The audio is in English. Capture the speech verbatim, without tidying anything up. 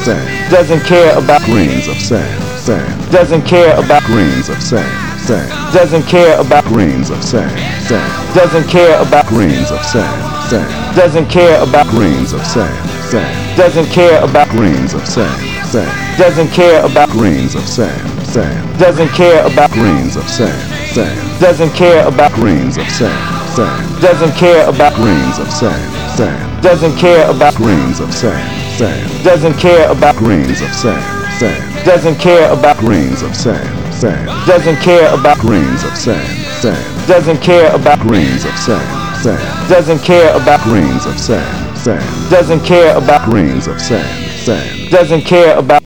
sand. Doesn't care about Grains of sand, sand. Doesn't care about Grains of sand, sand. Doesn't care about Grains of sand, sand. Doesn't care about Grains of sand, sand. Doesn't care about Grains of sand, sand. Doesn't care about Grains of sand, sand. Doesn't care about Grains of sand, sand. Doesn't care about Grains of sand, sand. Doesn't care about Grains of sand, sand. Doesn't care about Grains of sand, sand. Doesn't care about Grains of sand, sand. Doesn't care about Grains of sand, sand. Doesn't care about Grains of sand, sand. Doesn't care about Grains of sand, sand. Doesn't care about Grains of sand, sand. Doesn't care about Grains of sand, sand. Doesn't care about Grains of sand, sand. Doesn't care about